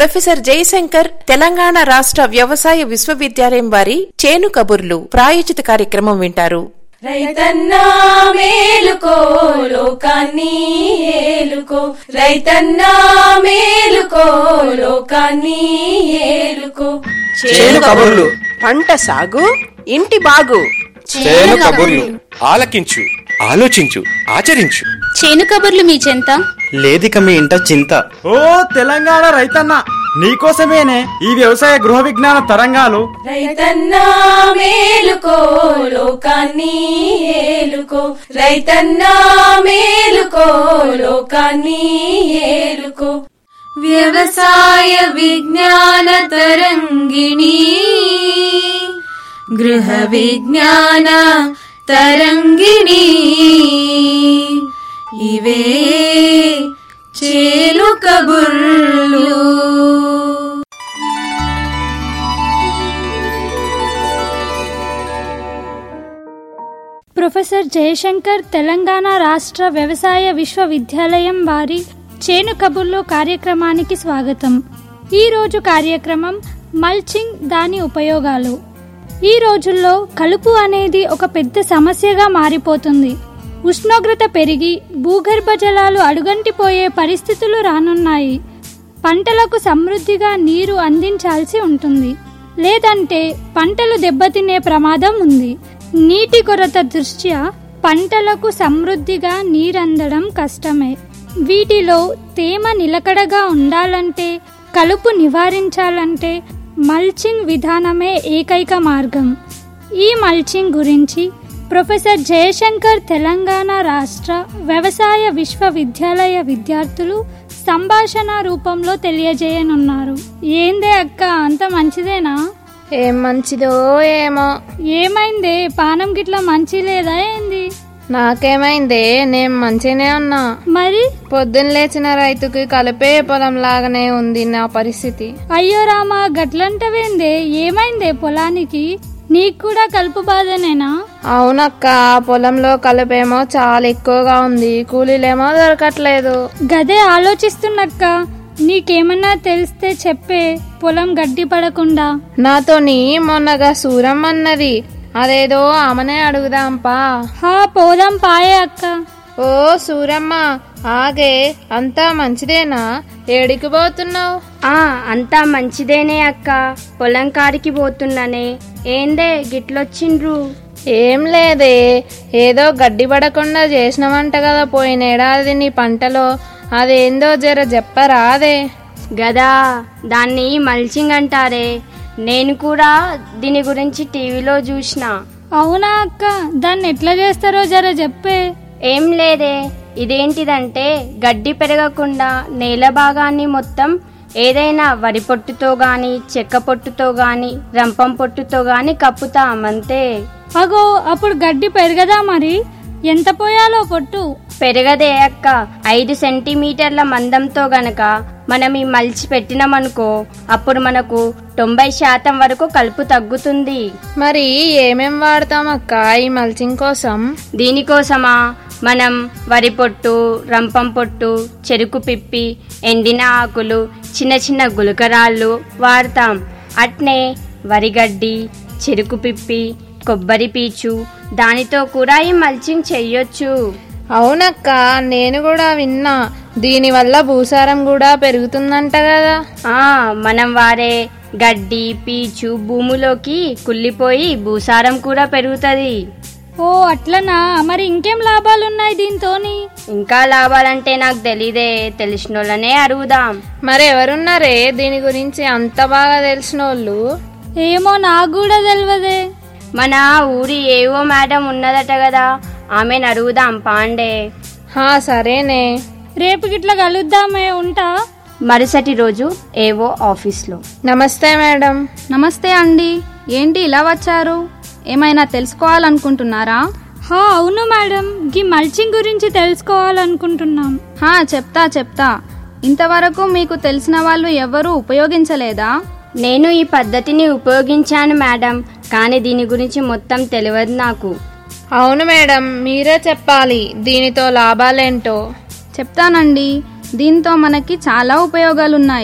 Professor Jayashankar Telangana రాష్ట్ర వ్యవసాయ విశ్వవిద్యాలయం వారి చేను కబుర్లు ప్రాయోజిత కార్యక్రమం వింటారు. రైతన్నా మేలుకో లోకాన్ని ఏలుకో, రైతన్నా మేలుకో లోకాన్ని ఏలుకో. చేను కబుర్లు, పంట సాగు, ఇంటి బాగు. చేను కబుర్లు ఆలకించు, ఆలోచించు, ఆచరించు. చేను కబుర్లు మీ చెంత లేదిక మీ ఇంట చింత. ఓ తెలంగాణ రైతన్న, నీకోసమేనే ఈ వ్యవసాయ గృహ విజ్ఞాన తరంగాలు. రైతన్నా మేలుకో లోకాన్ని ఏలుకో, రైతన్నా మేలుకో లోకాన్ని ఏలుకో. వ్యవసాయ విజ్ఞాన తరంగిణి, గృహ విజ్ఞాన తరంగిణి. ఇవే చేను కబుర్లు. ప్రొఫెసర్ జయశంకర్ తెలంగాణ రాష్ట్ర వ్యవసాయ విశ్వవిద్యాలయం వారి చేను కబుర్లు కార్యక్రమానికి స్వాగతం. ఈరోజు కార్యక్రమం మల్చింగ్, దాని ఉపయోగాలు. ఈ రోజుల్లో కలుపు అనేది ఒక పెద్ద సమస్యగా మారిపోతుంది. ఉష్ణోగ్రత పెరిగి భూగర్భ జలాలు అడుగంటిపోయే పరిస్థితులు రానున్నాయి. పంటలకు సమృద్ధిగా నీరు అందించాల్సి ఉంటుంది, లేదంటే పంటలు దెబ్బతినే ప్రమాదం ఉంది. నీటి కొరత దృష్ట్యా పంటలకు సమృద్ధిగా నీరందడం కష్టమే. వీటిలో తేమ నిలకడగా ఉండాలంటే, కలుపు నివారించాలంటే మల్చింగ్ విధానమే ఏకైక మార్గం. ఈ మల్చింగ్ గురించి ప్రొఫెసర్ జయశంకర్ తెలంగాణ రాష్ట్ర వ్యవసాయ విశ్వవిద్యాలయ విద్యార్థులు సంభాషణ రూపంలో తెలియజేయనున్నారు. ఏందే అక్క, అంత మంచిదేనా? ఏం మంచిదో ఏమో. ఏమైందే, పానం గిట్లా మంచి లేదా ఏంది? నాకేమైందే, నేను మంచిగానే ఉన్నా. మరి పొద్దున్న లేచిన రైతుకి కలిపే పొలం లాగానే ఉంది నా పరిస్థితి. అయ్యో రామా, గట్లంటవేందే? ఏమైందే పొలానికి? నీకు కూడా కలుపు బాధనేనా? అవునక్క, పొలంలో కలుపేమో చాలా ఎక్కువగా ఉంది, కూలీలేమో దొరకట్లేదు. గదే ఆలోచిస్తున్నక్క, నీకేమన్నా తెలిస్తే చెప్పే, పొలం గడ్డి పడకుండా. నాతోని మొన్నగా సూరమ్మ అన్నది, అదేదో ఆమెనే అడుగుదాంపా. హా, పోదాం పాయే అక్క. ఓ సూరమ్మ, ఆగే, అంతా మంచిదేనా? ఏడికి పోతున్నావు? అంతా మంచిదేనే అక్క, పొలం కాడికి పోతున్నానే. ఏందే గిట్లొచ్చిండ్రు? ఏం లేదే, ఏదో గడ్డి పడకుండా చేసినవంట కదా పోయినేడాది నీ పంటలో, అదేందో జర చెప్పరాదే. గదా, దాన్ని మల్చింగ్ అంటారే. నేను కూడా దీని గురించి టీవీలో చూసిన. అవునా అక్క, దాన్ని ఎట్లా చేస్తారో జర చెప్పే. ఏం లేదే, ఇదేంటిదంటే గడ్డి పెరగకుండా నేల భాగాన్ని మొత్తం ఏదైనా వరి పొట్టుతో గాని, చెక్క పొట్టుతో గాని, రంపం పొట్టుతో గాని కప్పుతామంతే. అగో, అప్పుడు గడ్డి పెరగదా? మరి ఎంత పోయాలో పొట్టు? పెరగదే అక్క. 5 సెంటీమీటర్ల మందంతో గనక మనం ఈ మల్చి పెట్టినామనుకో, అప్పుడు మనకు 90% వరకు కలుపు తగ్గుతుంది. మరి ఏమేం వాడతాం అక్క ఈ మల్చింగ్ కోసం? దీనికోసమా మనం వరి పొట్టు, రంపం పొట్టు, చెరుకు పిప్పి, ఎండిన ఆకులు, చిన్న చిన్న గులకరాళ్ళు వాడతాం. అట్నే వరిగడ్డి, చెరుకు పిప్పి, కొబ్బరి పీచు, దానితో కూడా ఈ మల్చింగ్ చెయ్యొచ్చు. అవునక్క, నేను కూడా విన్నా, దీనివల్ల భూసారం కూడా పెరుగుతుందంట కదా. మనం వారే గడ్డి, పీచు భూమిలోకి కుళ్ళిపోయి భూసారం కూడా పెరుగుతుంది. ఓ అట్లనా? మరి ఇంకేం లాభాలున్నాయి దీంతోని? ఇంకా లాభాలంటే నాకు తెలీదే, తెలిసినోళ్ళనే అడుగుదాం. మరి ఎవరున్నారే దీని గురించి అంత బాగా తెలిసినోళ్ళు? ఏమో, నాకు కూడా తెలియదే. మన ఊరి ఏవో మేడం ఉన్నదట కదా, ఆమెను అడుగుదాం పాండే. సరేనే, రేపు గిట్లా కలుద్దామే. ఉంటా. మరుసటి రోజు ఏవో ఆఫీస్లో. నమస్తే మేడం. నమస్తే అండి. ఏంటి ఇలా వచ్చారు? ఏమైనా తెలుసుకోవాలనుకుంటున్నారా? అవును మేడం, ఈ మల్చింగ్ గురించి తెలుసుకోవాలనుకుంటున్నాం. చెప్తా. ఇంతవరకు మీకు తెలిసిన వాళ్ళు ఎవరూ ఉపయోగించలేదా? నేను ఈ పద్ధతిని ఉపయోగించాను మేడం, కానీ దీని గురించి మొత్తం తెలియదు నాకు. అవును మేడం, మీరే చెప్పాలి దీనితో లాభాలేంటో. చెప్తానండి. దీంతో మనకి చాలా ఉపయోగాలున్నాయి.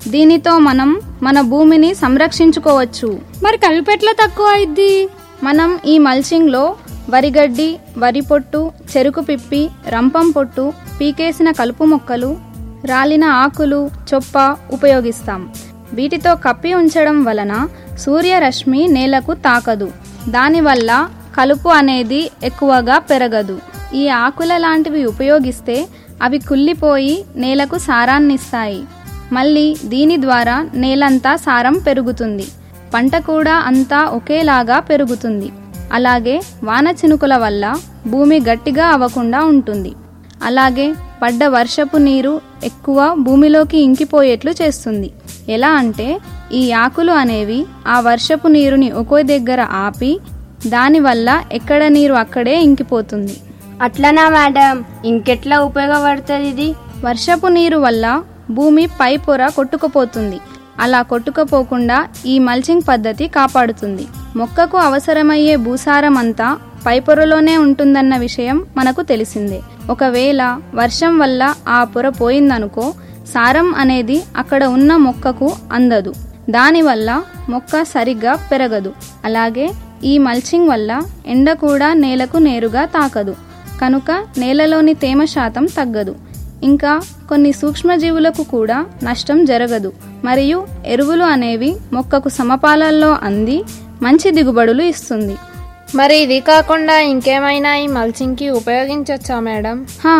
దీనితో మనం మన భూమిని సంరక్షించుకోవచ్చు. మరి కలుపు ఎట్లా తక్కువ అయింది? మనం ఈ మల్చింగ్లో వరిగడ్డి, వరి పొట్టు, చెరుకు పిప్పి, రంపం పొట్టు, పీకేసిన కలుపు మొక్కలు, రాలిన ఆకులు, చొప్ప ఉపయోగిస్తాం. వీటితో కప్పి ఉంచడం వలన సూర్యరశ్మి నేలకు తాకదు. దానివల్ల కలుపు అనేది ఎక్కువగా పెరగదు. ఈ ఆకుల లాంటివి ఉపయోగిస్తే అవి కుళ్ళిపోయి నేలకు సారాన్నిస్తాయి. మళ్ళీ దీని ద్వారా నేలంతా సారం పెరుగుతుంది. పంట కూడా అంతా ఒకేలాగా పెరుగుతుంది. అలాగే వాన చినుకుల వల్ల భూమి గట్టిగా అవ్వకుండా ఉంటుంది. అలాగే పడ్డ వర్షపు నీరు ఎక్కువ భూమిలోకి ఇంకిపోయేట్లు చేస్తుంది. ఎలా అంటే ఈ ఆకులు అనేవి ఆ వర్షపు నీరుని ఒకే దగ్గర ఆపి దానివల్ల ఎక్కడ నీరు అక్కడే ఇంకిపోతుంది. అట్లనా మేడం? ఇంకెట్లా ఉపయోగపడుతుంది ఇది? వర్షపు నీరు వల్ల భూమి పై పొర కొట్టుకుపోతుంది. అలా కొట్టుకుపోకుండా ఈ మల్చింగ్ పద్ధతి కాపాడుతుంది. మొక్కకు అవసరమయ్యే భూసారం అంతా పైపొరలోనే ఉంటుందన్న విషయం మనకు తెలిసిందే. ఒకవేళ వర్షం వల్ల ఆ పొర పోయిందనుకో, సారం అనేది అక్కడ ఉన్న మొక్కకు అందదు. దానివల్ల మొక్క సరిగ్గా పెరగదు. అలాగే ఈ మల్చింగ్ వల్ల ఎండ కూడా నేలకు నేరుగా తాకదు. కనుక నేలలోని తేమ శాతం తగ్గదు. ఇంకా కొన్ని సూక్ష్మజీవులకు కూడా నష్టం జరగదు. మరియు ఎరువులు అనేవి మొక్కకు సమపాలల్లో అంది మంచి దిగుబడులు ఇస్తుంది. మరి ఇది కాకుండా ఇంకేమైనా ఈ మల్చింగ్కి ఉపయోగించవచ్చా మేడం?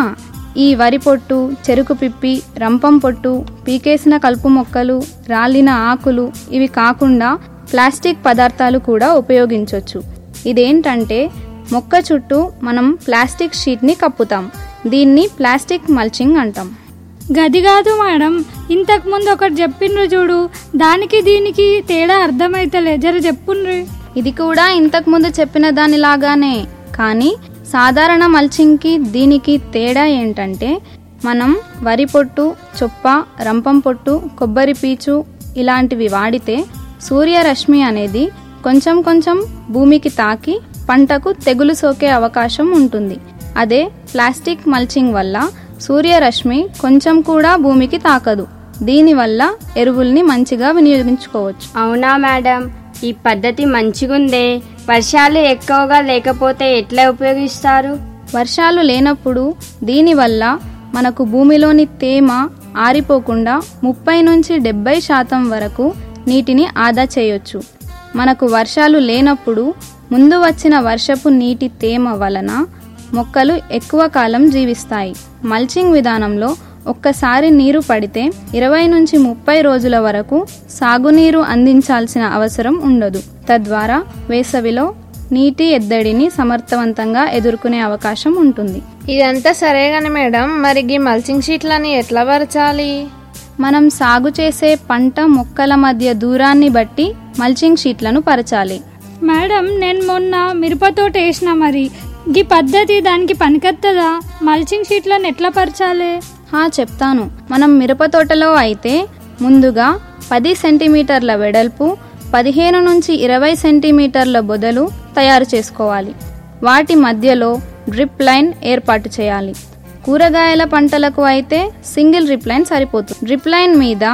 ఈ వరి పొట్టు, చెరుకు పిప్పి, రంపం పొట్టు, పీకేసిన కలుపు మొక్కలు, రాలిన ఆకులు ఇవి కాకుండా ప్లాస్టిక్ పదార్థాలు కూడా ఉపయోగించవచ్చు. ఇదేంటంటే మొక్క చుట్టూ మనం ప్లాస్టిక్ షీట్ని కప్పుతాం. దీన్ని ప్లాస్టిక్ మల్చింగ్ అంటాం. గది కాదు మేడం, ఇంతకు ముందు ఒకటి చెప్పిండ్రు చూడు, దానికి దీనికి తేడా అర్థమైతలే, జర చెప్పుండ్రి. ఇది కూడా ఇంతకు ముందు చెప్పిన దానిలాగానే, కానీ సాధారణ మల్చింగ్కి దీనికి తేడా ఏంటంటే మనం వరి పొట్టు, చొప్ప, రంపం పొట్టు, కొబ్బరి పీచు ఇలాంటివి వాడితే సూర్యరశ్మి అనేది కొంచెం కొంచెం భూమికి తాకి పంటకు తెగులు సోకే అవకాశం ఉంటుంది. అదే ప్లాస్టిక్ మల్చింగ్ వల్ల సూర్యరశ్మి కొంచెం కూడా భూమికి తాకదు. దీనివల్ల ఎరువుల్ని మంచిగా వినియోగించుకోవచ్చు. అవునా మేడం? ఈ పద్ధతి మంచిగుందే. వర్షాలు ఎక్కువగా లేకపోతే ఎట్లా ఉపయోగిస్తారు? వర్షాలు లేనప్పుడు దీనివల్ల మనకు భూమిలోని తేమ ఆరిపోకుండా 30 నుంచి 70% వరకు నీటిని ఆదా చేయొచ్చు. మనకు వర్షాలు లేనప్పుడు ముందు వచ్చిన వర్షపు నీటి తేమ వలన మొక్కలు ఎక్కువ కాలం జీవిస్తాయి. మల్చింగ్ విధానంలో ఒక్కసారి నీరు పడితే 20 నుంచి 30 రోజుల వరకు సాగునీరు అందించాల్సిన అవసరం ఉండదు. తద్వారా వేసవిలో నీటి ఎద్దడిని సమర్థవంతంగా ఎదుర్కొనే అవకాశం ఉంటుంది. ఇదంతా సరేగాని మేడం, మరి ఈ మల్చింగ్ షీట్లని ఎట్లా పరచాలి? మనం సాగు చేసే పంట మొక్కల మధ్య దూరాన్ని బట్టి మల్చింగ్ షీట్లను పరచాలి. మేడం, నేను మొన్న మిరప తోట వేసిన, మరి ఈ పద్ధతి దానికి పనికొత్తదా? మల్చింగ్ షీట్లను ఎట్లా పరచాలి? చెప్తాను. మనం మిరప తోటలో అయితే ముందుగా 10 సెంటీమీటర్ల వెడల్పు, 15 నుంచి 20 సెంటీమీటర్ల బొదలు తయారు చేసుకోవాలి. వాటి మధ్యలో డ్రిప్ లైన్ ఏర్పాటు చేయాలి. కూరగాయల పంటలకు అయితే సింగిల్ డ్రిప్ లైన్ సరిపోతుంది. డ్రిప్ లైన్ మీద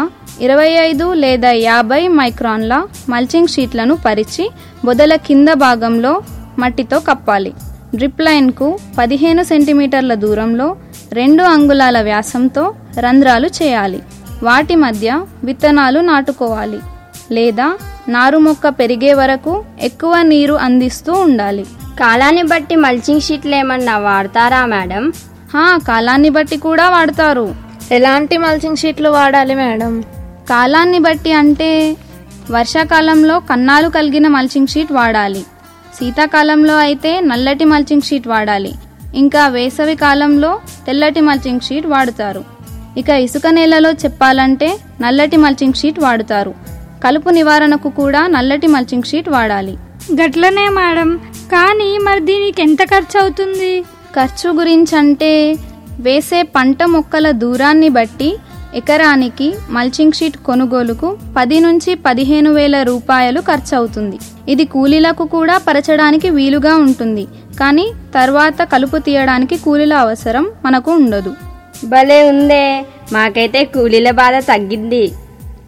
25 లేదా 50 మైక్రాన్ల మల్చింగ్ షీట్లను పరిచి బొదల కింద భాగంలో మట్టితో కప్పాలి. డ్రిప్ లైన్కు 15 సెంటీమీటర్ల దూరంలో 2 అంగుళాల వ్యాసంతో రంధ్రాలు చేయాలి. వాటి మధ్య విత్తనాలు నాటుకోవాలి. లేదా నారు మొక్క పెరిగే వరకు ఎక్కువ నీరు అందిస్తూ ఉండాలి. కాలాన్ని బట్టి మల్చింగ్ షీట్లు ఏమన్నా వాడతారా మేడం? కాలాన్ని బట్టి కూడా వాడతారు. ఎలాంటి మల్చింగ్ షీట్లు వాడాలి మేడం? కాలాన్ని బట్టి అంటే వర్షాకాలంలో కన్నాలు కలిగిన మల్చింగ్ షీట్ వాడాలి. శీతాకాలంలో అయితే నల్లటి మల్చింగ్ షీట్ వాడాలి. ఇంకా వేసవి కాలంలో తెల్లటి మల్చింగ్ షీట్ వాడుతారు. ఇక ఇసుక నేలలో చెప్పాలంటే నల్లటి మల్చింగ్ షీట్ వాడుతారు. కలుపు నివారణకు కూడా నల్లటి మల్చింగ్ షీట్ వాడాలి. గట్లనే మేడం, కానీ మరి దీనికి ఎంత ఖర్చు అవుతుంది? ఖర్చు గురించి అంటే వేసే పంట మొక్కల దూరాన్ని బట్టి ఎకరానికి మల్చింగ్ షీట్ కొనుగోలుకు 10 నుంచి 15 వేల రూపాయలు ఖర్చు అవుతుంది. ఇది కూలీలకు కూడా పరచడానికి వీలుగా ఉంటుంది. కానీ తర్వాత కలుపు తీయడానికి కూలీల అవసరం మనకు ఉండదు. భలే ఉందే, మాకైతే కూలీల బాధ తగ్గింది.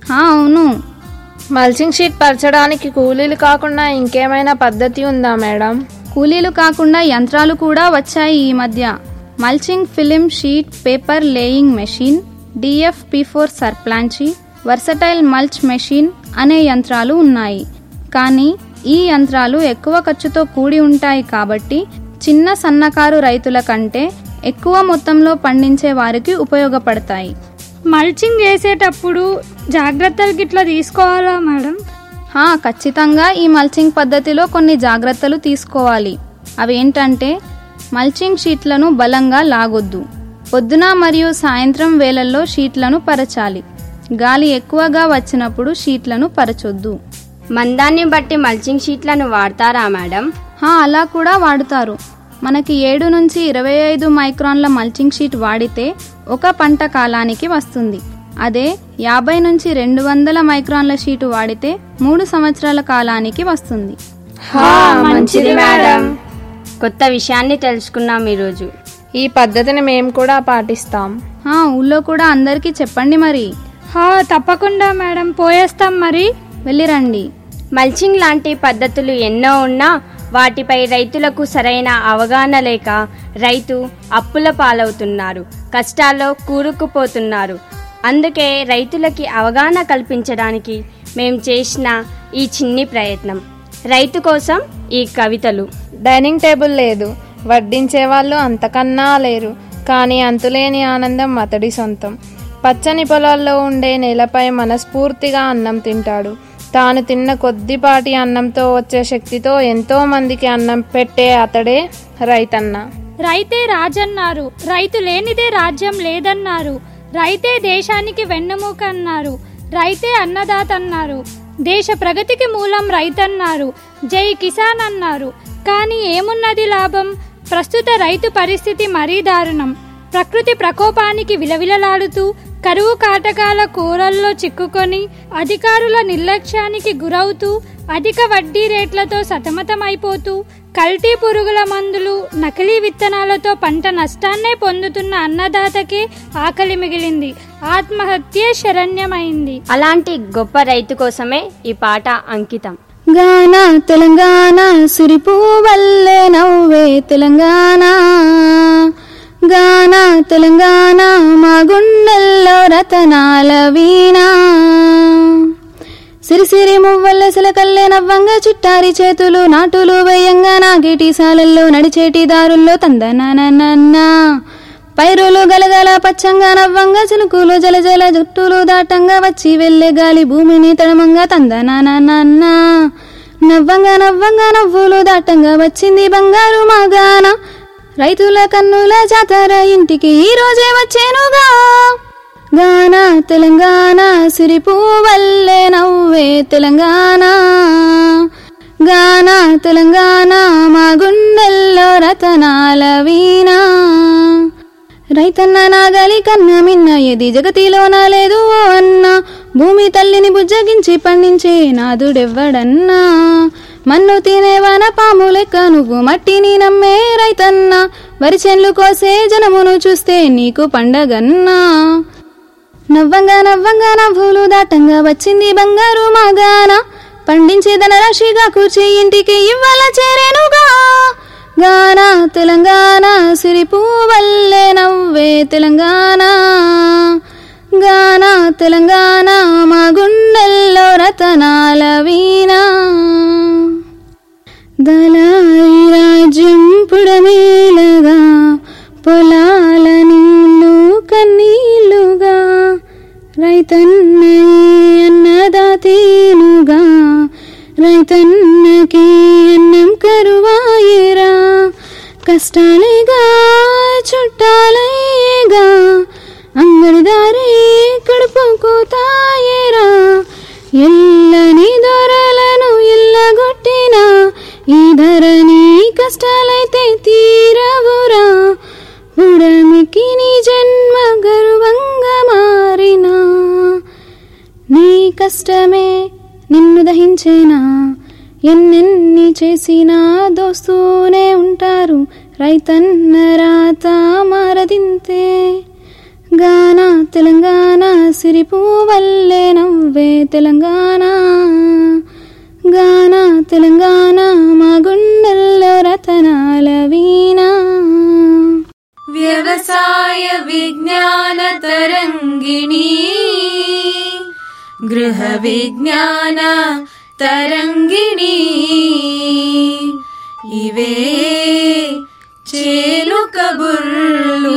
అవును. మల్చింగ్ షీట్ పరచడానికి కూలీలు కాకుండా ఇంకేమైనా పద్ధతి ఉందా మేడం? కూలీలు కాకుండా యంత్రాలు కూడా వచ్చాయి ఈ మధ్య. Mulching film sheet paper laying machine, DFP4 సర్ప్లాంచి, వర్సటైల్ మల్చ్ మెషిన్ అనే యంత్రాలు ఉన్నాయి. కానీ ఈ యంత్రాలు ఎక్కువ ఖర్చుతో కూడి ఉంటాయి కాబట్టి చిన్న సన్నకారు రైతుల కంటే ఎక్కువ మొత్తంలో పండించే వారికి ఉపయోగపడతాయి. మల్చింగ్ చేసేటప్పుడు జాగ్రత్తలు గిట్లా తీసుకోవాలా మేడం? ఖచ్చితంగా ఈ మల్చింగ్ పద్ధతిలో కొన్ని జాగ్రత్తలు తీసుకోవాలి. అవేంటంటే మల్చింగ్ షీట్లను బలంగా లాగొద్దు. పొద్దున మరియు సాయంత్రం వేళల్లో షీట్లను పరచాలి. గాలి ఎక్కువగా వచ్చినప్పుడు షీట్లను పరచొద్దు. మందాన్ని బట్టి మల్చింగ్ షీట్లను వాడతారా మేడం? అలా కూడా వాడుతారు. మనకి 7 నుంచి 25 మైక్రాన్ల మల్చింగ్ షీట్ వాడితే ఒక పంట కాలానికి వస్తుంది. అదే 50 నుంచి 200 మైక్రాన్ల షీటు వాడితే 3 సంవత్సరాల కాలానికి వస్తుంది. మంచిది మేడం. కొత్త విషయాన్ని తెలుసుకున్నాం ఈరోజు. ఈ పద్ధతిని మేము కూడా పాటిస్తాం. ఊళ్ళో కూడా అందరికీ చెప్పండి మరి. తప్పకుండా మేడం, పోయేస్తాం మరి. వెళ్ళిరండి. మల్చింగ్ లాంటి పద్ధతులు ఎన్నో ఉన్నా వాటిపై రైతులకు సరైన అవగాహన లేక రైతు అప్పుల పాలవుతున్నారు, కష్టాల్లో కూరుకుపోతున్నారు. అందుకే రైతులకి అవగాహన కల్పించడానికి మేము చేసిన ఈ చిన్ని ప్రయత్నం. రైతు కోసం ఈ కవితలు. డైనింగ్ టేబుల్ లేదు, వడ్డించే వాళ్ళు అంతకన్నా లేరు, కానీ అంతులేని ఆనందం అతడి సొంతం. పచ్చని పొలాల్లో ఉండే నేలపై మనస్ఫూర్తిగా అన్నం తింటాడు. తాను తిన్న కొద్దిపాటి అన్నంతో వచ్చే శక్తితో ఎంతో మందికి అన్నం పెట్టే అతడే రైతన్న. రైతే రాజన్నారు, రైతు లేనిదే రాజ్యం లేదన్నారు. రైతే దేశానికి వెన్నెముక అన్నారు, రైతే అన్నదాత అన్నారు. దేశ ప్రగతికి మూలం రైతన్నారు, జై కిసాన్ అన్నారు. కానీ ఏమున్నది లాభం? ప్రస్తుత రైతు పరిస్థితి మరీ దారుణం. ప్రకృతి ప్రకోపానికి విలవిలలాడుతూ కరువు కాటకాల కూరల్లో చిక్కుకొని అధికారుల నిర్లక్ష్యానికి గురవుతూ అధిక వడ్డీ రేట్లతో సతమతమైపోతూ కల్తీ పురుగుల మందులు, నకిలీ విత్తనాలతో పంట నష్టాన్నే పొందుతున్న అన్నదాతకే ఆకలి మిగిలింది. ఆత్మహత్యే శరణ్యమైంది. అలాంటి గొప్ప రైతు కోసమే ఈ పాట అంకితం. గాన తెలంగాణ సిరిపువల్లే నవ్వే తెలంగాణ, గాన తెలంగాణ మా గుండెల్లో రతనాల వీణ. సిరిసిరి మువ్వల్లె సిలకల్లే నవ్వంగా చిట్టారి చేతులు నాటులు వేయంగా నాగేటి సాలల్లో నడిచేటి దారుల్లో తందననన్న. పైరులు గలగల పచ్చంగా నవ్వంగా చినుకులు జలజల జుట్టులు దాటంగా వచ్చి వెళ్లే గాలి భూమిని తడమంగా తందననన్న. నవ్వంగా నవ్వంగా నవ్వులు దాటంగా వచ్చింది బంగారు మాగాన. రైతుల కన్నుల జాతర ఇంటికి ఈ రోజే వచ్చేనుగా. గాన తెలంగాణ సిరిపువల్లే నవ్వే తెలంగాణ, గాన తెలంగాణ మా గుండెల్లో రతనాల వీణ. రైతన్న నాగలి కన్న మిన్న ఏది జగతిలోన లేదు ఓ అన్న. భూమి తల్లిని బుజ్జగించి పండించే నాదుడెవ్వడన్నా. మన్ను తినే వాన పాము లెక్క నువ్వు మట్టిని నమ్మే రైతన్నా. వరి చెన్లు కోసే జనమును చూస్తే నీకు పండగన్నా. నవ్వంగా నవ్వంగా నవ్వులు దాటంగా వచ్చింది బంగారు మాగాన. పండించే ధనరాశిగా కూర్చి ఇంటికి ఇవ్వాల చేరేనుగా. గాన తెలంగాణ సిరిపువల్లే నవ్వే తెలంగాణ, గాన తెలంగాణ మా గుండెల్లో రతనాల వీణ. దళారి రాజ్యం పుడమేలగా, పొలాల నీళ్ళు కన్నీళ్లుగా. రైతన్నయే అన్నదాతేనుగా, రైతన్నకి అన్నం కరువాయేరా. కష్టాలేగా చుట్టాలయ్యేగా, అంగడిదారే కడుపు కోతాయేరా. ఎల్లని దొరలను ఇల్లగొట్టిన ఈ ధరణి కష్టాలైతే తీరవురా. ఉడమికి నీ జన్మ గర్వంగా మారినా. నీ కష్టమే నిన్ను దహించేనా. ఎన్నెన్ని చేసినా దోస్తూనే ఉంటారు. రైతన్న రాత మారదింతే. గాన తెలంగాణ సిరిపువల్లే నవ్వే తెలంగాణ, గాన తెలంగాణ మా గుండెల్లో రతనాల వీణ. వ్యవసాయ విజ్ఞాన తరంగిణి, గృహ విజ్ఞాన తరంగిణి, ఇవే చేను కబుర్లు.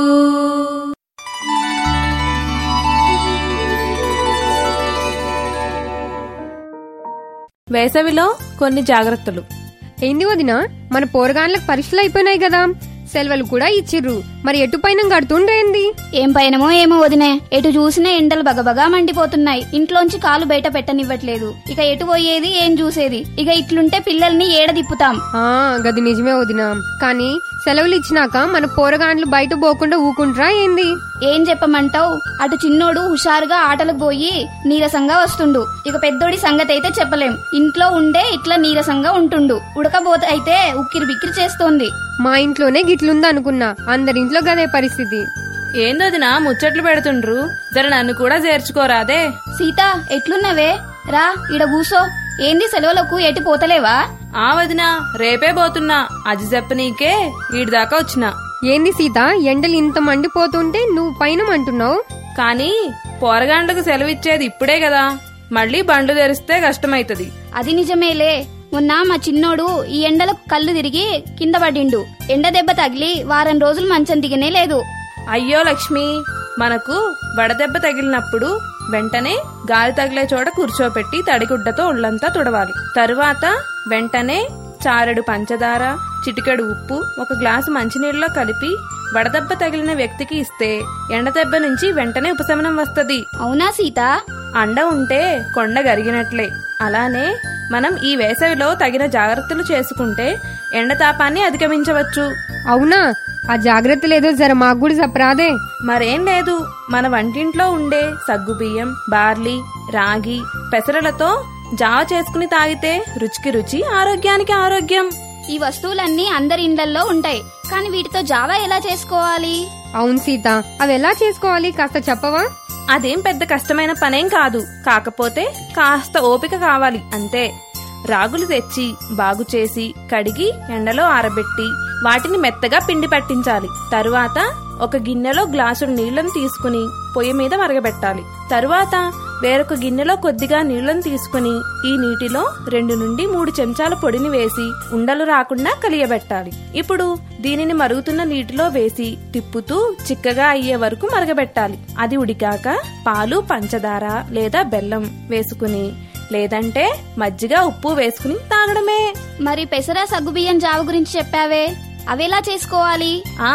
వేసవిలో కొన్ని జాగ్రత్తలు. ఏంది వదినా, మన పోరగాన్లకు పరీక్షలు అయిపోయినాయి కదా, సెలవులు కూడా ఇచ్చిర్రు, మరి ఎటు పైన కడుతుండేంది? ఏం పైనమో ఏమో వదినే, ఎటు చూసినా ఎండలు బగబగా మండిపోతున్నాయి. ఇంట్లోంచి కాలు బయట పెట్టనివ్వట్లేదు. ఇక ఎటు పోయేది, ఏం చూసేది? ఇక ఇట్లుంటే పిల్లల్ని ఏడ తిప్పుతాం. గది నిజమే వదినా, కానీ సెలవులు ఇచ్చినాక మన పోరగాండ్లు బయట పోకుండా ఊకుంట్రా ఏంది? ఏం చెప్పమంటావు, అటు చిన్నోడు హుషారుగా ఆటలకు పోయి నీరసంగా వస్తుండు. ఇక పెద్దోడి సంగతి అయితే చెప్పలేం. ఇంట్లో ఉండే ఇట్లా నీరసంగా ఉంటుండు. ఉడకబోత అయితే ఉక్కిరి బిక్కిరి చేస్తోంది. మా ఇంట్లోనే గిట్లుందనుకున్నా, అందరింట్లో గదే పరిస్థితి. ఏందదినా ముచ్చట్లు పెడుతుండ్రు, జర నన్ను కూడా చేర్చుకోరాదే. సీత ఎట్లున్నవే, రా ఇడ కూసో. ఏంది సెలవులకు ఎటు పోతలేవా? వదినా, రేపే పోతున్నా. అది చెప్పనీకే ఈడిదాకా వచ్చినా. ఏంది సీత, ఎండలు ఇంత మండిపోతుంటే నువ్వు పైన అంటున్నావు? కానీ పోరగాండ్లకు సెలవిచ్చేది ఇప్పుడే కదా, మళ్ళీ బండ్లు తెరిస్తే కష్టమైతది. అది నిజమేలే. మొన్న మా చిన్నోడు ఈ ఎండలకు కళ్ళు తిరిగి కింద పడిండు. ఎండ దెబ్బ తగిలి వారం రోజులు మంచం దిగనే లేదు. అయ్యో లక్ష్మి, మనకు వడదెబ్బ తగిలినప్పుడు వెంటనే గాలి తగిలే చోట కూర్చోపెట్టి తడిగుడ్డతో ఒళ్లంతా తుడవాలి. తరువాత వెంటనే చారెడు పంచదార, చిటికెడు ఉప్పు, ఒక గ్లాసు మంచినీళ్ళలో కలిపి వడదెబ్బ తగిలిన వ్యక్తికి ఇస్తే ఎండదెబ్బ నుంచి వెంటనే ఉపశమనం వస్తది. అవునా సీత? అండ ఉంటే కొండ గరిగినట్లే. అలానే మనం ఈ వేసవిలో తగిన జాగ్రత్తలు చేసుకుంటే ఎండతాపాన్ని అధిగమించవచ్చు. అవునా? ఆ జాగ్రత్తలేదో జర మాకు కూడా చెప్పరాదే. మరేం లేదు, మన వంటింట్లో ఉండే సగ్గుబియ్యం, బార్లీ, రాగి, పెసరలతో జావ చేసుకుని తాగితే రుచికి రుచి, ఆరోగ్యానికి ఆరోగ్యం. ఈ వస్తువులన్నీ అందరి ఇండ్లల్లో ఉంటాయి, కానీ వీటితో జావా ఎలా చేసుకోవాలి? అవును సీత, అవి ఎలా చేసుకోవాలి కాస్త చెప్పవా? అదేం పెద్ద కష్టమైన పనేం కాదు, కాకపోతే కాస్త ఓపిక కావాలి అంతే. రాగులు తెచ్చి బాగు చేసి కడిగి ఎండలో ఆరబెట్టి వాటిని మెత్తగా పిండి పట్టించాలి. తరువాత ఒక గిన్నెలో గ్లాసుడు నీళ్లను తీసుకుని పొయ్యి మీద మరగబెట్టాలి. తరువాత వేరొక గిన్నెలో కొద్దిగా నీళ్లను తీసుకుని ఈ నీటిలో 2 నుండి 3 చెంచాల పొడిని వేసి ఉండలు రాకుండా కలియబెట్టాలి. ఇప్పుడు దీనిని మరుగుతున్న నీటిలో వేసి తిప్పుతూ చిక్కగా అయ్యే వరకు మరగబెట్టాలి. అది ఉడికాక పాలు, పంచదార లేదా బెల్లం వేసుకుని లేదంటే మజ్జిగ, ఉప్పు వేసుకుని తాగడమే. మరి పెసర సగ్గుబియ్యం జావ గురించి చెప్పావే, అవేలా చేసుకోవాలి?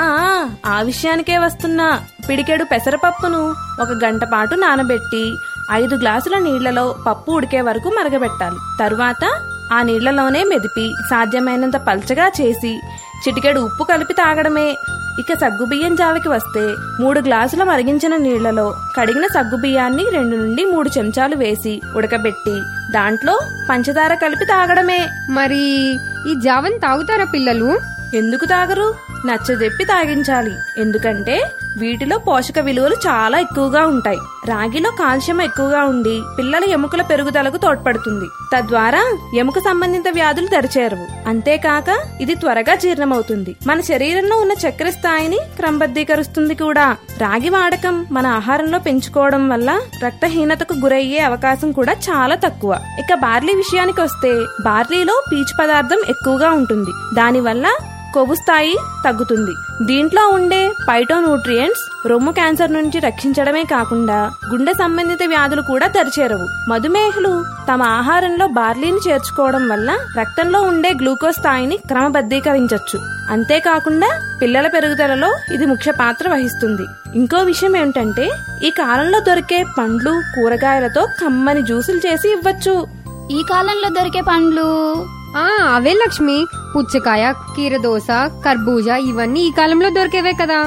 ఆ విషయానికే వస్తున్నా. పిడికెడు పెసరపప్పును 1 గంట పాటు నానబెట్టి 5 గ్లాసుల నీళ్లలో పప్పు ఉడికే వరకు మరగబెట్టాలి. తరువాత ఆ నీళ్లలోనే మెదిపి సాధ్యమైనంత పల్చగా చేసి చిటికెడు ఉప్పు కలిపి తాగడమే. ఇక సగ్గుబియ్యం జావకి వస్తే 3 గ్లాసుల మరిగించిన నీళ్లలో కడిగిన సగ్గుబియ్యాన్ని 2 నుండి 3 చెంచాలు వేసి ఉడకబెట్టి దాంట్లో పంచదార కలిపి తాగడమే. మరి ఈ జావని తాగుతారా పిల్లలు? ఎందుకు తాగరు? నచ్చజెప్పి తాగించాలి. ఎందుకంటే వీటిలో పోషక విలువలు చాలా ఎక్కువగా ఉంటాయి. రాగిలో కాల్షియం ఎక్కువగా ఉండి పిల్లల ఎముకల పెరుగుదలకు తోడ్పడుతుంది. తద్వారా ఎముక సంబంధిత వ్యాధులు దరిచేరవు. అంతేకాక ఇది త్వరగా జీర్ణమవుతుంది. మన శరీరంలో ఉన్న చక్కెర స్థాయిని క్రమబద్ధీకరిస్తుంది కూడా. రాగి వాడకం మన ఆహారంలో పెంచుకోవడం వల్ల రక్తహీనతకు గురయ్యే అవకాశం కూడా చాలా తక్కువ. ఇక బార్లీ విషయానికి వస్తే బార్లీలో పీచు పదార్థం ఎక్కువగా ఉంటుంది. దానివల్ల కొవ్వు స్థాయి తగ్గుతుంది. దీంట్లో ఉండే ఫైటోన్యూట్రియంట్స్ రొమ్ము క్యాన్సర్ నుంచి రక్షించడమే కాకుండా గుండె సంబంధిత వ్యాధులు కూడా దరిచేరవు. మధుమేహులు తమ ఆహారంలో బార్లీని చేర్చుకోవడం వల్ల రక్తంలో ఉండే గ్లూకోజ్ స్థాయిని క్రమబద్ధీకరించవచ్చు. అంతేకాకుండా పిల్లల పెరుగుదలలో ఇది ముఖ్య పాత్ర వహిస్తుంది. ఇంకో విషయం ఏమిటంటే ఈ కాలంలో దొరికే పండ్లు, కూరగాయలతో కమ్మని జ్యూసులు చేసి ఇవ్వచ్చు. ఈ కాలంలో దొరికే పండ్లు అవే లక్ష్మి, పుచ్చకాయ, కీరదోస, కర్బూజా ఇవన్నీ ఈ కాలంలో దొరికేవే కదా.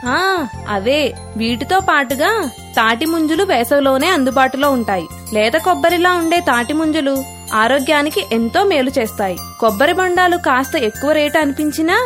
అవే. వీటితో పాటుగా తాటి ముంజులు వేసవిలోనే అందుబాటులో ఉంటాయి. లేత కొబ్బరిలా ఉండే తాటి ముంజులు ఆరోగ్యానికి ఎంతో మేలు చేస్తాయి. కొబ్బరి బొండాలు కాస్త ఎక్కువ రేటు అనిపించినా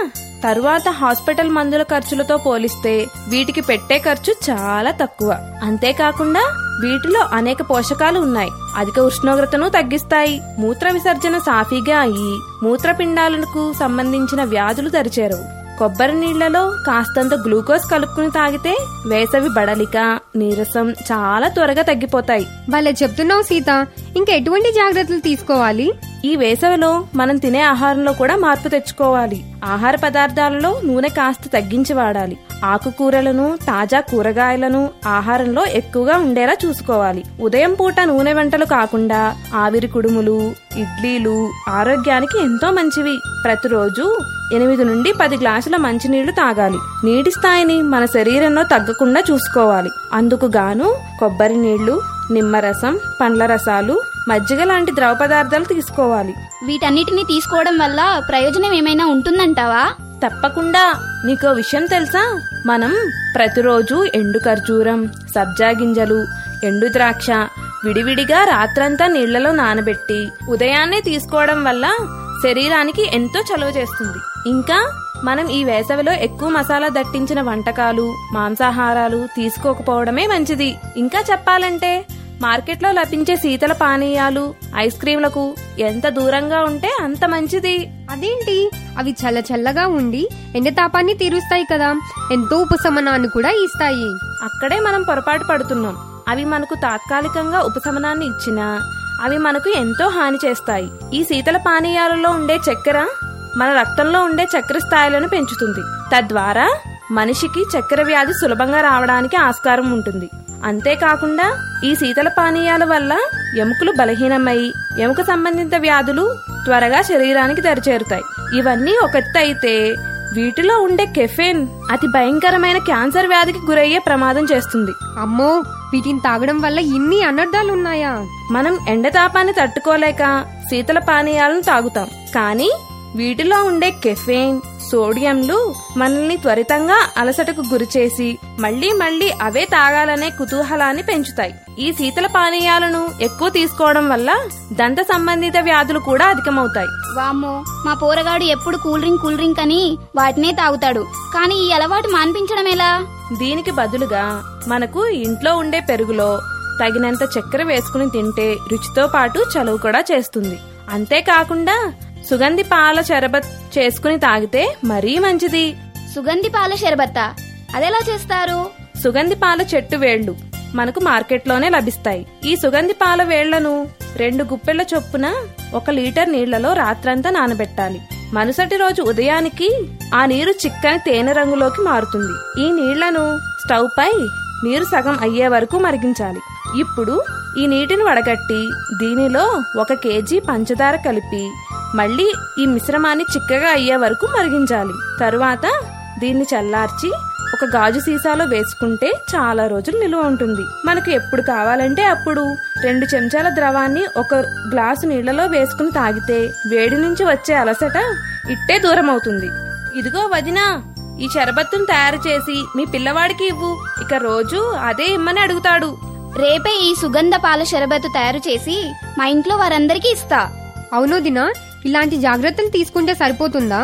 తరువాత హాస్పిటల్ మందుల ఖర్చులతో పోలిస్తే వీటికి పెట్టే ఖర్చు చాలా తక్కువ. అంతేకాకుండా వీటిలో అనేక పోషకాలు ఉన్నాయి. అధిక ఉష్ణోగ్రతను తగ్గిస్తాయి. మూత్ర విసర్జన సాఫీగా అయ్యి మూత్రపిండాలకు సంబంధించిన వ్యాధులు దరిచేరవు. కొబ్బరి నీళ్లలో కాస్తంత గ్లూకోజ్ కలుపుకుని తాగితే వేసవి బడలిక, నీరసం చాలా త్వరగా తగ్గిపోతాయి. భలే చెప్తున్నావు సీత. ఇంకా ఎటువంటి జాగ్రత్తలు తీసుకోవాలి? ఈ వేసవిలో మనం తినే ఆహారంలో కూడా మార్పు తెచ్చుకోవాలి. ఆహార పదార్థాలలో నూనె కాస్త తగ్గించి వాడాలి. ఆకుకూరలను, తాజా కూరగాయలను ఆహారంలో ఎక్కువగా ఉండేలా చూసుకోవాలి. ఉదయం పూట నూనె వంటలు కాకుండా ఆవిరి కుడుములు, ఇడ్లీలు ఆరోగ్యానికి ఎంతో మంచివి. ప్రతిరోజు 8 నుండి 10 గ్లాసుల మంచినీళ్లు తాగాలి. నీటి స్థాయిని మన శరీరంలో తగ్గకుండా చూసుకోవాలి. అందుకు గాను కొబ్బరి నీళ్లు, నిమ్మరసం, పండ్ల రసాలు, మజ్జిగ లాంటి ద్రవ పదార్థాలు తీసుకోవాలి. వీటన్నిటిని తీసుకోవడం వల్ల ప్రయోజనం ఏమైనా ఉంటుందంటావా? తప్పకుండా. నీకో విషయం తెలుసా? మనం ప్రతిరోజు ఎండు ఖర్జూరం, సబ్జా గింజలు, ఎండు ద్రాక్ష విడివిడిగా రాత్రంతా నీళ్లలో నానబెట్టి ఉదయాన్నే తీసుకోవడం వల్ల శరీరానికి ఎంతో చలువ చేస్తుంది. ఇంకా మనం ఈ వేసవిలో ఎక్కువ మసాలా దట్టించిన వంటకాలు, మాంసాహారాలు తీసుకోకపోవడమే మంచిది. ఇంకా చెప్పాలంటే మార్కెట్లో లభించే శీతల పానీయాలు, ఐస్ క్రీంలకు ఎంత దూరంగా ఉంటే అంత మంచిది. అదేంటి? అవి చల్ల చల్లగా ఉండి ఎండతాపాన్ని తీరుస్తాయి కదా, ఎంతో ఉపశమనాన్ని కూడా ఇస్తాయి. అక్కడే మనం పొరపాటు పడుతున్నాం. అవి మనకు తాత్కాలికంగా ఉపశమనాన్ని ఇచ్చినా అవి మనకు ఎంతో హాని చేస్తాయి. ఈ శీతల పానీయాలలో ఉండే చక్కెర మన రక్తంలో ఉండే చక్కెర స్థాయిలను పెంచుతుంది. తద్వారా మనిషికి చక్కెర వ్యాధి సులభంగా రావడానికి ఆస్కారం ఉంటుంది. అంతేకాకుండా ఈ శీతల పానీయాల వల్ల ఎముకలు బలహీనమై ఎముక సంబంధిత వ్యాధులు త్వరగా శరీరానికి దరిచేరుతాయి. ఇవన్నీ ఒక ఎత్తు అయితే వీటిలో ఉండే కెఫెన్ అతి భయంకరమైన క్యాన్సర్ వ్యాధికి గురయ్యే ప్రమాదం చేస్తుంది. అమ్మో, వీటిని తాగడం వల్ల ఇన్ని అనర్థాలున్నాయా? మనం ఎండతాపాన్ని తట్టుకోలేక శీతల పానీయాలను తాగుతాం. కానీ వీటిలో ఉండే కెఫెన్, సోడియంలు మనల్ని త్వరితంగా అలసటకు గురిచేసి మళ్లీ మళ్లీ అవే తాగాలనే కుతూహలాన్ని పెంచుతాయి. ఈ శీతల పానీయాలను ఎక్కువ తీసుకోవడం వల్ల దంత సంబంధిత వ్యాధులు కూడా అధికమవుతాయి. వామ్మో, మా పోరగాడు ఎప్పుడు కూల్ డ్రింక్ అని వాటినే తాగుతాడు. కానీ ఈ అలవాటు మాన్పించడం ఎలా? దీనికి బదులుగా మనకు ఇంట్లో ఉండే పెరుగులో తగినంత చక్కెర వేసుకుని తింటే రుచితో పాటు చలువ కూడా చేస్తుంది. అంతేకాకుండా సుగంధి పాల షర్బత్ చేసుకుని తాగితే మరీ మంచిది. సుగంధి పాల షర్బత్తా? అదెలా చేస్తారు? సుగంధి పాల చెట్టు వేళ్లు మనకు మార్కెట్లోనే లభిస్తాయి. ఈ సుగంధి పాల వేళ్లను 2 గుప్పెళ్ల చొప్పున 1 లీటర్ నీళ్లలో రాత్రంతా నానబెట్టాలి. మరుసటి రోజు ఉదయానికి ఆ నీరు చిక్కని తేనె రంగులోకి మారుతుంది. ఈ నీళ్లను స్టవ్ పై నీరు సగం అయ్యే వరకు మరిగించాలి. ఇప్పుడు ఈ నీటిని వడగట్టి దీనిలో 1 కేజీ పంచదార కలిపి మళ్లీ ఈ మిశ్రమాన్ని చిక్కగా అయ్యే వరకు మరిగించాలి. తరువాత దీన్ని చల్లార్చి ఒక గాజు సీసాలో వేసుకుంటే చాలా రోజులు నిలువ ఉంటుంది. మనకు ఎప్పుడు కావాలంటే అప్పుడు 2 చెంచాల ద్రవాన్ని 1 గ్లాసు నీళ్లలో వేసుకుని తాగితే వేడి నుంచి వచ్చే అలసట ఇట్టే దూరం అవుతుంది. ఇదిగో వదినా, ఈ షర్బత్తును తయారు చేసి మీ పిల్లవాడికి ఇవ్వు. ఇక రోజు అదే ఇమ్మని అడుగుతాడు. రేపే ఈ సుగంధ పాల షర్బత్తు తయారు చేసి మా ఇంట్లో వారందరికీ ఇస్తా. అవును దినా, ఇలాంటి జాగ్రత్తలు తీసుకుంటే సరిపోతుందా?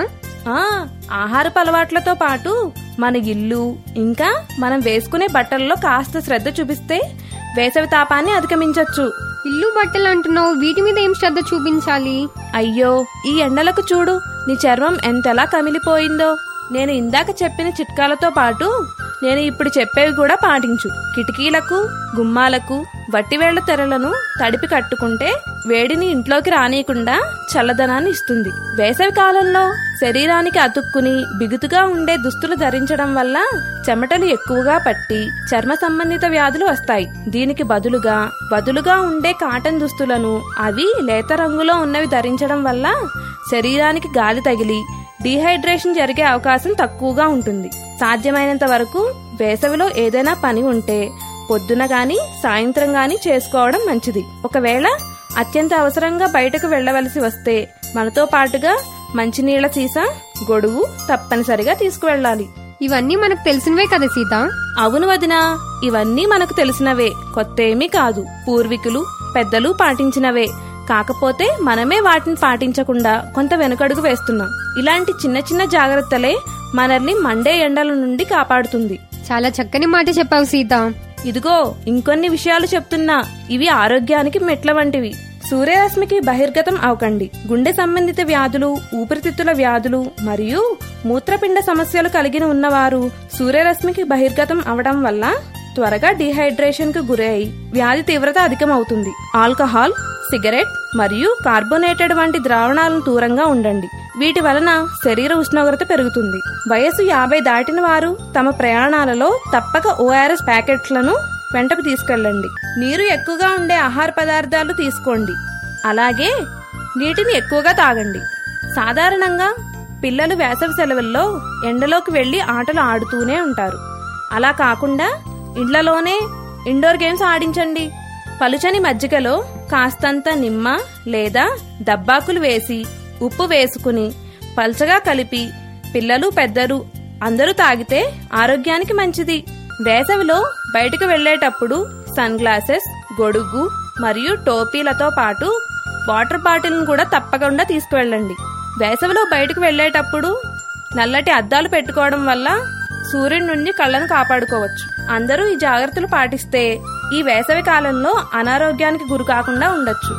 ఆహారపు అలవాట్లతో పాటు మన ఇల్లు ఇంకా మనం వేసుకునే బట్టల్లో కాస్త శ్రద్ధ చూపిస్తే వేసవి తాపాన్ని అధిగమించొచ్చు. ఇల్లు బట్టలు అంటున్నావు, వీటి మీద ఏం శ్రద్ధ చూపించాలి? అయ్యో, ఈ ఎండలకు చూడు నీ చర్మం ఎంతలా కమిలిపోయిందో. నేను ఇందాక చెప్పిన చిట్కాలతో పాటు నేను ఇప్పుడు చెప్పేవి కూడా పాటించు. కిటికీలకు, గుమ్మాలకు వట్టివేళ్ల తెరలను తడిపి కట్టుకుంటే వేడిని ఇంట్లోకి రానియకుండా చల్లదనాన్ని ఇస్తుంది. వేసవి కాలంలో శరీరానికి అతుక్కుని బిగుతుగా ఉండే దుస్తులు ధరించడం వల్ల చెమటలు ఎక్కువగా పట్టి చర్మ సంబంధిత వ్యాధులు వస్తాయి. దీనికి బదులుగా ఉండే కాటన్ దుస్తులను, అవి లేత రంగులో ఉన్నవి ధరించడం వల్ల శరీరానికి గాలి తగిలి డీహైడ్రేషన్ జరిగే అవకాశం తక్కువగా ఉంటుంది. సాధ్యమైనంత వరకు వేసవిలో ఏదైనా పని ఉంటే పొద్దున గాని సాయంత్రం గాని చేసుకోవడం మంచిది. ఒకవేళ అత్యంత అవసరంగా బయటకు వెళ్లవలసి వస్తే మనతో పాటుగా మంచినీళ్ల సీసా, గొడుగు తప్పనిసరిగా తీసుకువెళ్లాలి. ఇవన్నీ మనకు తెలిసినవే కదా సీత? అవును వదినా, ఇవన్నీ మనకు తెలిసినవే, కొత్త ఏమీ కాదు. పూర్వీకులు పెద్దలు పాటించినవే. కాకపోతే మనమే వాటిని పాటించకుండా కొంత వెనుకడుగు వేస్తున్నాం. ఇలాంటి చిన్న చిన్న జాగ్రత్తలే మనల్ని మండే ఎండల నుండి కాపాడుతుంది. చాలా చక్కని మాట చెప్పావు సీత. ఇదిగో ఇంకొన్ని విషయాలు చెప్తున్నా, ఇవి ఆరోగ్యానికి మెట్ల వంటివి. సూర్యరశ్మికి బహిర్గతం అవకండి. గుండె సంబంధిత వ్యాధులు, ఊపిరితిత్తుల వ్యాధులు మరియు మూత్రపిండ సమస్యలు కలిగిన ఉన్నవారు సూర్యరశ్మికి బహిర్గతం అవడం వల్ల త్వరగా డీహైడ్రేషన్ కు గురై వ్యాధి తీవ్రత అధికమవుతుంది. ఆల్కహాల్, సిగరెట్ మరియు కార్బోనేటెడ్ వంటి ద్రావణాలను దూరంగా ఉండండి. వీటి వలన శరీర ఉష్ణోగ్రత పెరుగుతుంది. వయసు 50 దాటిన వారు తమ ప్రయాణాలలో తప్పక ORS ప్యాకెట్లను వెంటకు తీసుకెళ్ళండి. నీరు ఎక్కువగా ఉండే ఆహార పదార్థాలు తీసుకోండి. అలాగే నీటిని ఎక్కువగా తాగండి. సాధారణంగా పిల్లలు వేసవి సెలవుల్లో ఎండలోకి వెళ్లి ఆటలు ఆడుతూనే ఉంటారు. అలా కాకుండా ఇండ్లలోనే ఇండోర్ గేమ్స్ ఆడించండి. పలుచని మజ్జిగలో కాస్తంత నిమ్మ లేదా దబ్బాకులు వేసి ఉప్పు వేసుకుని పల్చగా కలిపి పిల్లలు పెద్దలు అందరూ తాగితే ఆరోగ్యానికి మంచిది. వేసవిలో బయటకు వెళ్లేటప్పుడు సన్ గ్లాసెస్, గొడుగు మరియు టోపీలతో పాటు వాటర్ బాటిల్ను కూడా తప్పకుండా తీసుకువెళ్ళండి. వేసవిలో బయటకు వెళ్లేటప్పుడు నల్లటి అద్దాలు పెట్టుకోవడం వల్ల సూర్యుడి నుండి కళ్ళను కాపాడుకోవచ్చు. అందరూ ఈ జాగ్రత్తలు పాటిస్తే ఈ వేసవి కాలంలో అనారోగ్యానికి గురి కాకుండా ఉండొచ్చు.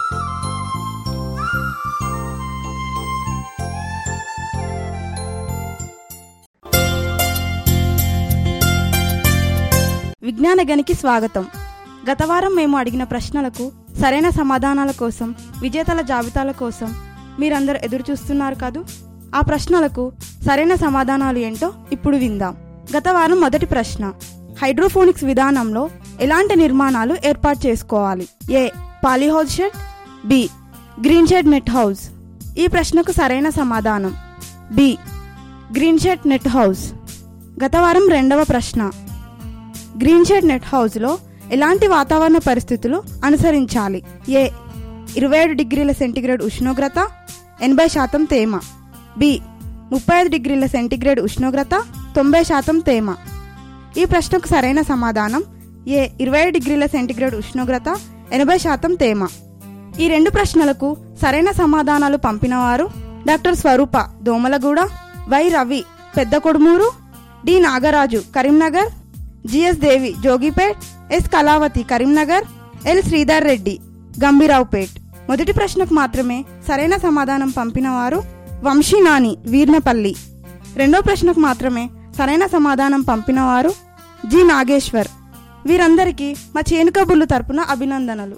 విజ్ఞాన గనికి స్వాగతం. గత వారం మేము అడిగిన ప్రశ్నలకు సరైన సమాధానాల కోసం, విజేతల జాబితాల కోసం మీరందరూ ఎదురు చూస్తున్నారు కాదు. ఆ ప్రశ్నలకు సరైన సమాధానాలు ఏంటో ఇప్పుడు విందాం. గత వారం మొదటి ప్రశ్న, హైడ్రోఫోనిక్స్ విధానంలో ఎలాంటి నిర్మాణాలు ఏర్పాటు చేసుకోవాలి? A. Polyhouse shed, B. Green shade net house. ఈ ప్రశ్నకు సరైన సమాధానం B. Green shade net house. గత వారం రెండవ ప్రశ్న, గ్రీన్ షెడ్ నెట్ హౌస్ లో ఎలాంటి వాతావరణ పరిస్థితులు అనుసరించాలి? ఏ. 27 డిగ్రీల సెంటీగ్రేడ్ ఉష్ణోగ్రత, 80% తేమ. బి. 35 డిగ్రీల సెంటీగ్రేడ్ ఉష్ణోగ్రత, 90% తేమ. ఈ ప్రశ్నకు సరైన సమాధానం ఏ. 20 డిగ్రీల సెంటీగ్రేడ్ ఉష్ణోగ్రత, 80% తేమ. ఈ రెండు ప్రశ్నలకు సరైన సమాధానాలు పంపినవారు doctor Swaroopa Domalguda, Y. Ravi Pedda Kodumur, D. Nagaraju Karimnagar, G S Devi Jogipet, S. Kalavathi Karimnagar, L. Sridhar Reddy Gambhiraopet. మొదటి ప్రశ్నకు మాత్రమే సరైన సమాధానం పంపినవారు వంశీనాని వీర్నపల్లి. రెండో ప్రశ్నకు మాత్రమే సరైన సమాధానం పంపినవారు జి. నాగేశ్వర్. వీరందరికీ మా చేను కబుర్లు తరపున అభినందనలు.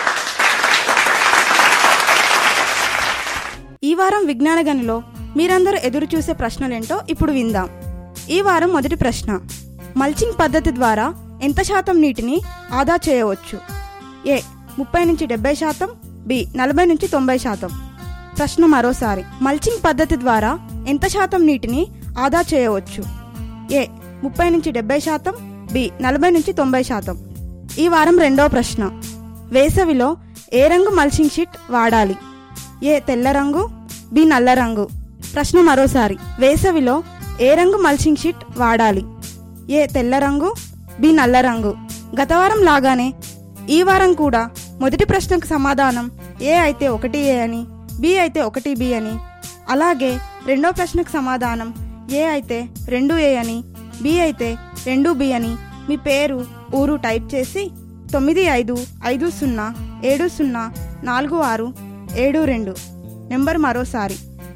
ఈ వారం విజ్ఞాన గనిలో మీరందరూ ఎదురు చూసే ప్రశ్నలేంటో ఇప్పుడు విందాం. ఈ వారం మొదటి ప్రశ్న, మల్చింగ్ పద్ధతి ద్వారా ఎంత శాతం నీటిని ఆదా చేయవచ్చు? ఏ. 30-70%, బి. 40-90%. ప్రశ్న మరోసారి, మల్చింగ్ పద్ధతి ద్వారా ఎంత శాతం నీటిని ఆదా చేయవచ్చు? ఏ. 30-70%, బి. 40-90%. ఈ వారం రెండవ ప్రశ్న, వేసవిలో ఏ రంగు మల్చింగ్ షీట్ వాడాలి? ఏ. తెల్ల రంగు, బి. నల్ల రంగు. ప్రశ్న మరోసారి, వేసవిలో ఏ రంగు మల్చింగ్ షీట్ వాడాలి? ఏ. తెల్ల రంగు, బి. నల్ల రంగు. గత వారం లాగానే ఈ వారం కూడా మొదటి ప్రశ్నకు సమాధానం ఏ అయితే 1A అని, బి అయితే 1B అని, అలాగే రెండో ప్రశ్నకు సమాధానం ఏ అయితే 2A అని, బి అయితే 2B అని మీ పేరు, ఊరు టైప్ చేసి 9550704672 నెంబర్ మరోసారి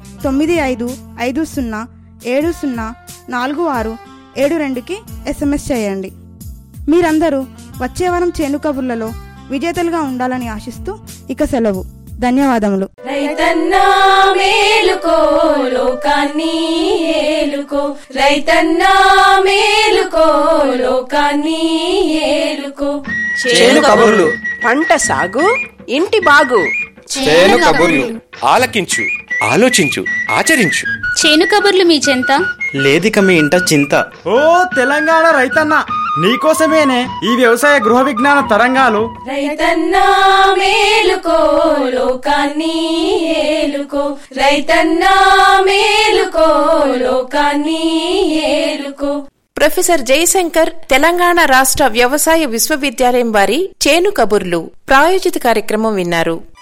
9550704672కి SMS చేయండి. మీరందరూ వచ్చే వారం చేను కబుర్లలో విజేతలుగా ఉండాలని ఆశిస్తూ ఇక సెలవు. ధన్యవాదములు. రైతన్నా మేలుకో, లోకాన్ని ఏలుకో. రైతన్నా మేలుకో, లోకాన్ని ఏలుకో. చేను కబుర్లు, పంట సాగు, ఇంటి బాగు. చేను కబుర్లు ఆలకించు, ఆలోచించు, ఆచరించు. చేను కబుర్లు మీ చెంత లేదిక మీ ఇంట చింత. ఓ తెలంగాణ రైతన్న, నీకోసమేనే ఈ వ్యవసాయ గృహ విజ్ఞాన తరంగాలు. రైతన్నా మేలుకో, లోకాన్ని ఏలుకో. రైతన్నా మేలుకో, లోకాన్ని ఏలుకో. ప్రొఫెసర్ జయశంకర్ తెలంగాణ రాష్ట్ర వ్యవసాయ విశ్వవిద్యాలయం వారి చేను కబుర్లు ప్రాయోజిత కార్యక్రమం విన్నారు.